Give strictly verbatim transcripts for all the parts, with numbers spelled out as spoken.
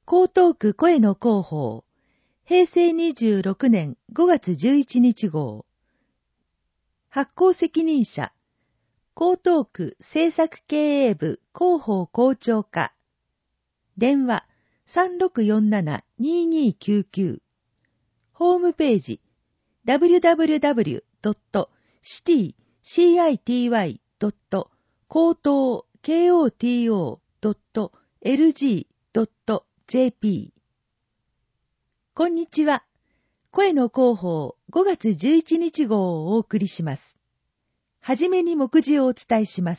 江東区声の広報、平成にじゅうろくねんごがつじゅういちにち号。発行責任者、江東区政策経営部広報校長課。電話 さんろくよんななにーにーきゅうきゅう。ホームページ ダブリュダブリュダブリュドットシティシーアイティーワイドットコートーケーオーティーオードットエルジードットジェーピー。こんにちは。声の広報ごがつじゅういちにち号をお送りします。はじめに目次をお伝えします。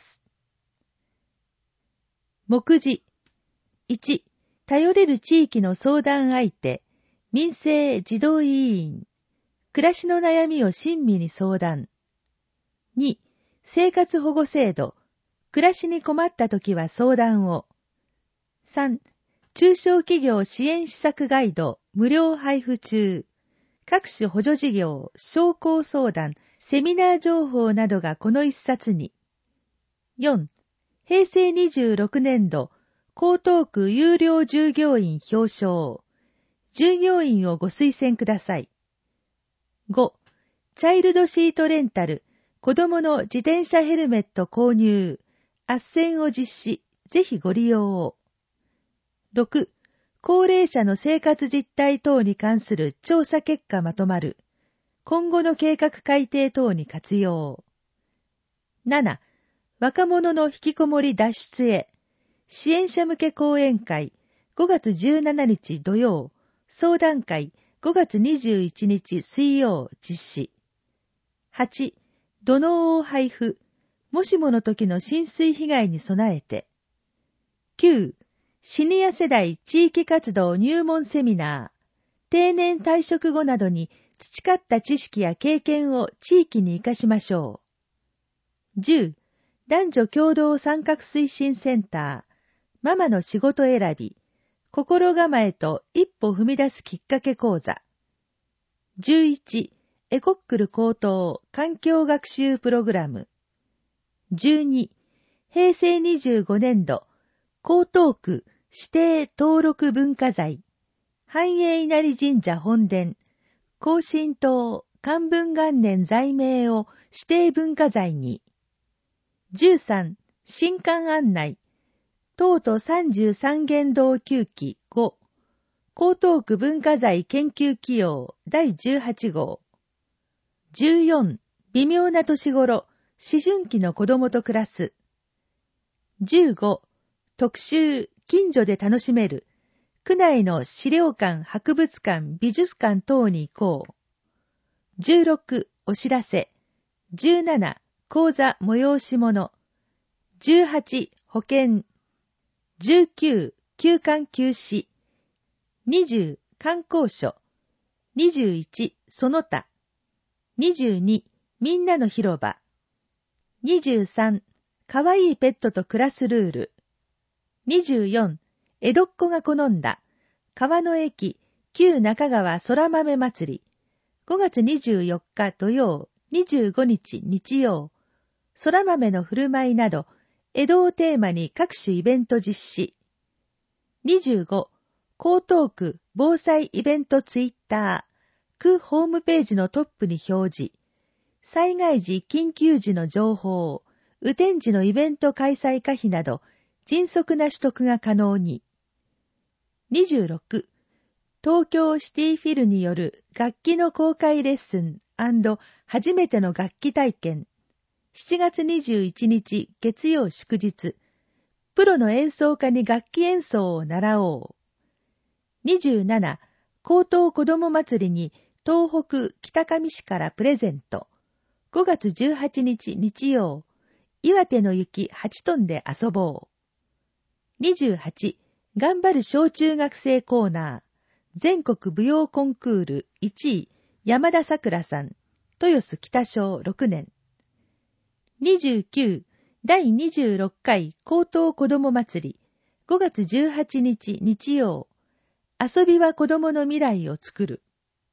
目次いち、頼れる地域の相談相手、民生児童委員。暮らしの悩みを親身に相談。に、生活保護制度。暮らしに困ったときは相談を。さん、中小企業支援施策ガイド無料配布中。各種補助事業、商工相談、セミナー情報などがこの一冊に。よん、平成にじゅうろくねんど江東区有料従業員表彰。従業員をご推薦ください。ご、チャイルドシートレンタル、子供の自転車ヘルメット購入、斡旋を実施、ぜひご利用を。ろく、高齢者の生活実態等に関する調査結果まとまる、今後の計画改定等に活用。なな、若者の引きこもり脱出へ、支援者向け講演会、ごがつじゅうしちにち土曜、相談会、ごがつにじゅういちにち水曜実施。はち、土のうを配布、もしもの時の浸水被害に備えて。きゅう、シニア世代地域活動入門セミナー、定年退職後などに培った知識や経験を地域に生かしましょう。じゅう、男女共同参画推進センター、ママの仕事選び、心構えと一歩踏み出すきっかけ講座。じゅういち、エコックル高等環境学習プログラム。じゅうに、平成にじゅうごねんど江東区指定登録文化財、繁栄稲荷神社本殿、庚申島寛文元年在名を指定文化財に。じゅうさん、新刊案内、東都さんじゅうさん元堂きゅうきご、江東区文化財研究企業だいじゅうはち号。じゅうよん、微妙な年頃、思春期の子供と暮らす。じゅうご、特集、近所で楽しめる、区内の資料館、博物館、美術館等に行こう。じゅうろく、お知らせ。じゅうなな、講座催し物。じゅうはち、保険。じゅうきゅう、休館休止。にじゅう、観光所。にじゅういち、その他。にじゅうに、みんなの広場。にじゅうさん、かわいいペットと暮らすルール。にじゅうよん、江戸っ子が好んだ、川の駅、旧中川空豆祭り。ごがつにじゅうよっか土曜、にじゅうごにち日曜。空豆の振る舞いなど、江戸をテーマに各種イベント実施。にじゅうご、江東区防災イベントツイッター。区ホームページのトップに表示。災害時緊急時の情報、雨天時のイベント開催可否など、迅速な取得が可能に。にじゅうろく、東京シティフィルによる楽器の公開レッスン&初めての楽器体験。しちがつにじゅういちにち月曜祝日。プロの演奏家に楽器演奏を習おう。にじゅうなな、江東子ども祭りに東北北上市からプレゼント。ごがつじゅうはちにち日曜。岩手の雪はちトンで遊ぼう。にじゅうはち、頑張る小中学生コーナー。全国舞踊コンクールいちい、山田さくらさん。豊洲北小ろくねん。にじゅうきゅう、だいにじゅうろっかい江東子ども祭り。ごがつじゅうはちにち日曜。遊びは子供の未来を作る。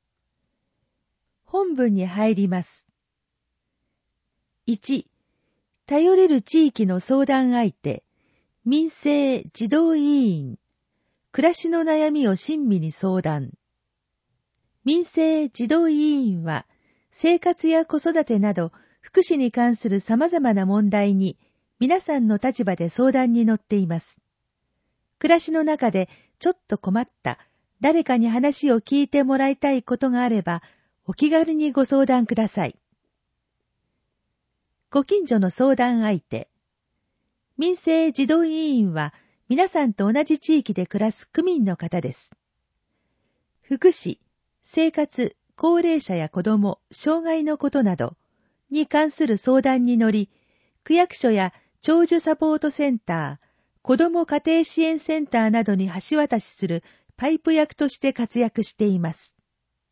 本文に入ります。いち、頼れる地域の相談相手、民生児童委員。 暮らしの悩みを親身に相談。民生児童委員は、生活や子育てなど、福祉に関する様々な問題に、皆さんの立場で相談に乗っています。暮らしの中でちょっと困った、誰かに話を聞いてもらいたいことがあれば、お気軽にご相談ください。ご近所の相談相手。民生児童委員は、皆さんと同じ地域で暮らす区民の方です。福祉、生活、高齢者や子ども、障害のことなどに関する相談に乗り、区役所や長寿サポートセンター、子ども家庭支援センターなどに橋渡しするパイプ役として活躍しています。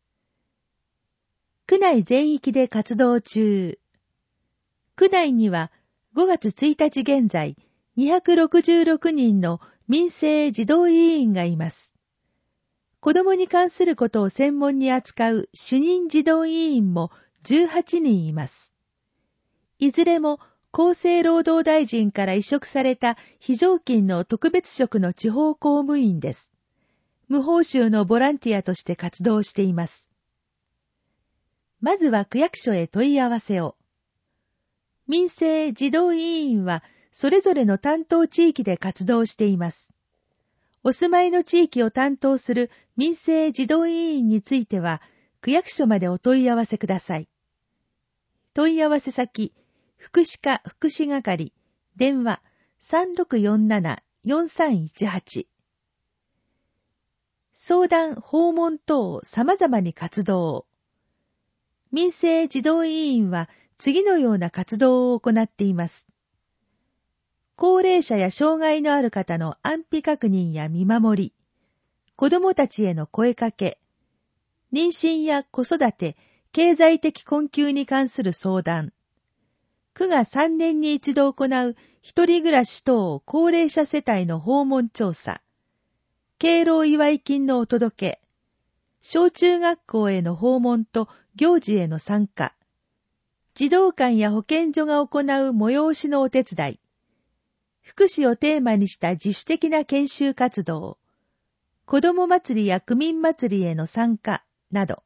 区内全域で活動中。区内にはごがつついたち現在にひゃくろくじゅうろくにんの民生児童委員がいます。子どもに関することを専門に扱う主任児童委員もじゅうはちにんいます。いずれも厚生労働大臣から委嘱された非常勤の特別職の地方公務員です。無報酬のボランティアとして活動しています。まずは区役所へ問い合わせを。民生児童委員はそれぞれの担当地域で活動しています。お住まいの地域を担当する民生児童委員については、区役所までお問い合わせください。問い合わせ先、福祉課福祉係、電話 さんろくよんななよんさんいちはち。相談、訪問等様々に活動。民生児童委員は次のような活動を行っています。高齢者や障害のある方の安否確認や見守り、子どもたちへの声かけ、妊娠や子育て、経済的困窮に関する相談、区がさんねんに一度行う一人暮らし等高齢者世帯の訪問調査、敬老祝い金のお届け、小中学校への訪問と行事への参加、児童館や保健所が行う催しのお手伝い、福祉をテーマにした自主的な研修活動、子ども祭りや区民祭りへの参加など。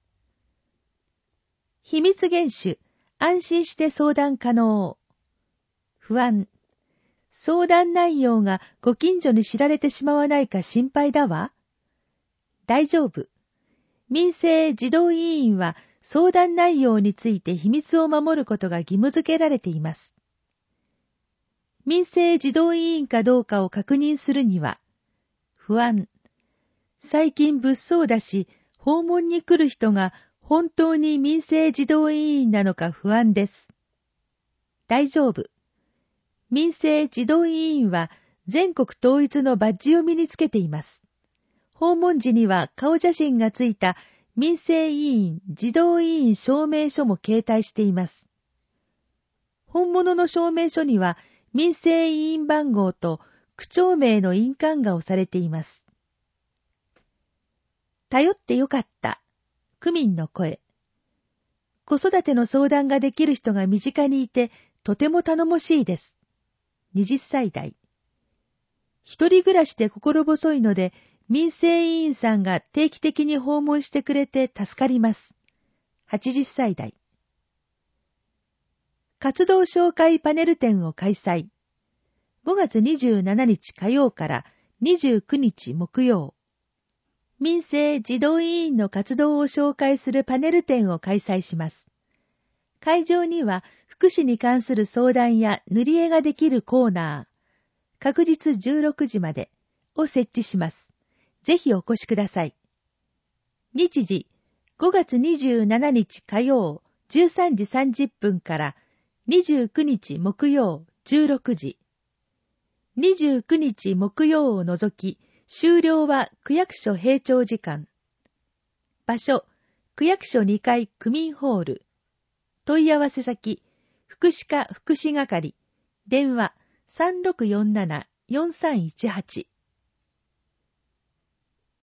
秘密厳守、安心して相談可能。不安。相談内容がご近所に知られてしまわないか心配だわ。大丈夫。民生児童委員は相談内容について秘密を守ることが義務付けられています。民生児童委員かどうかを確認するには、不安。最近物騒だし、訪問に来る人が本当に民生児童委員なのか不安です。大丈夫。民生児童委員は全国統一のバッジを身につけています。訪問時には顔写真がついた民生委員児童委員証明書も携帯しています。本物の証明書には民生委員番号と区長名の印鑑が押されています。頼ってよかった。区民の声。子育ての相談ができる人が身近にいてとても頼もしいです。はたち代。一人暮らしで心細いので民生委員さんが定期的に訪問してくれて助かります。はちじゅっさい代。活動紹介パネル展を開催。ごがつにじゅうしちにち火曜からにじゅうくにち木曜。民生児童委員の活動を紹介するパネル展を開催します。会場には福祉に関する相談や塗り絵ができるコーナー、確実じゅうろくじまでを設置します。ぜひお越しください。日時、ごがつにじゅうしちにち火曜じゅうさんじさんじゅっぷんからにじゅうくにち木曜じゅうろくじ。にじゅうくにち木曜を除き、終了は区役所閉庁時間。場所、区役所にかい区民ホール。問い合わせ先、福祉課福祉係。電話 さんろくよんななよんさんいちはち。